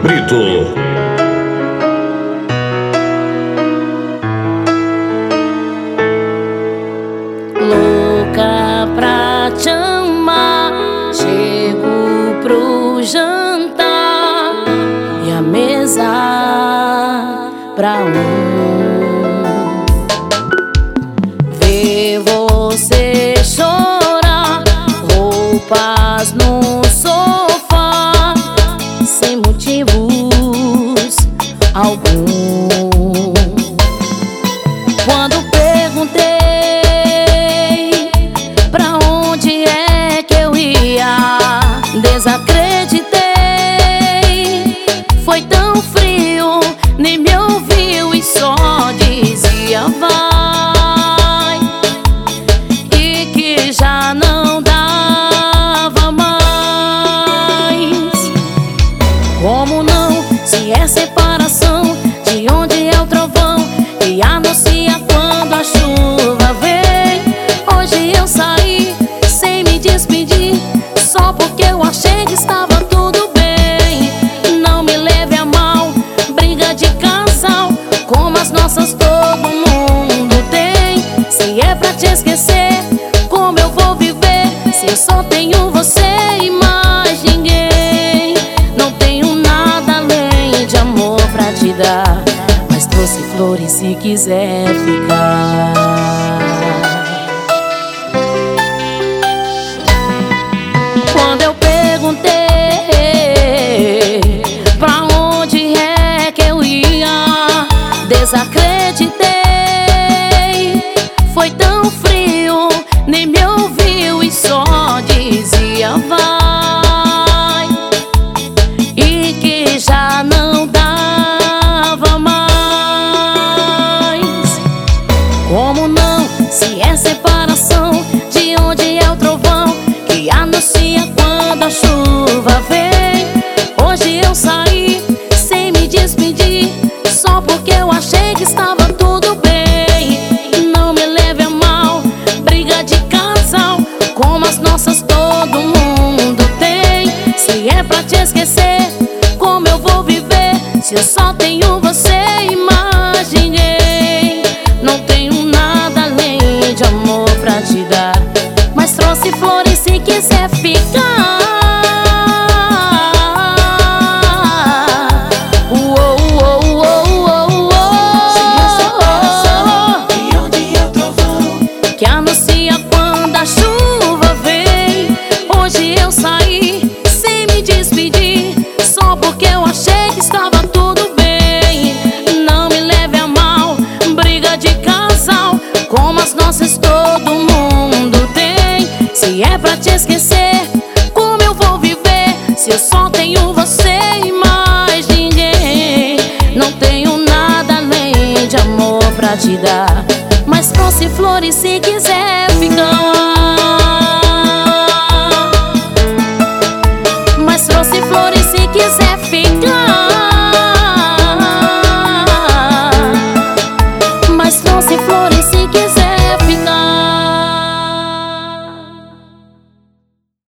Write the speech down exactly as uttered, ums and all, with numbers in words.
Brito. Louca pra te amar, chego pro jantar e a mesa pra um. Ver você chorar, roupas no sofá, sem motivos algum. Quando perguntei pra onde é que eu ia, desacreditei. Foi tão frio, nem me ouviu e só dizia vai, e que já não dava mais. Como não, se é separação, de onde é o trovão que anuncia quando a chuva vem? Hoje eu saí sem me despedir, só porque eu achei que estava tudo bem. Não me leve a mal, briga de casal, como as nossas todo mundo tem. Se é pra te esquecer, como eu vou viver, se eu só tenho você e mais ninguém? Não tenho nada além de amor pra te dar, mas trouxe flores se quiser ficar. Quando eu perguntei pra onde é que eu ia, desacreditei. Foi tão frio, nem me ouviu e só dizia vai, e que já não dava mais. Como não, se é separação, de onde é o trovão que anuncia quando a chuva vem? Hoje eu saí sem me despedir, só porque eu achei que estava tudo bem. Não me leve a mal, briga de casal, como as nossas todo mundo tem. Se é pra te esquecer, como eu vou viver, se eu só tenho você e mais ninguém? Não tenho nada além de amor pra te dar, mas trouxe flores se quiser ficar. Uou, uou, uou, uou, uou. Que anuncia quando a chuva vem. Hoje eu saí sem me despedir, só porque eu achei que estava tudo bem. Não me leve a mal, briga de casal, como as nossas todo mundo tem. Se é pra te esquecer, como eu vou viver, se eu só tenho você e mais ninguém? Não tenho nada além de amor pra te dar, mas trouxe flores se quiser ficar.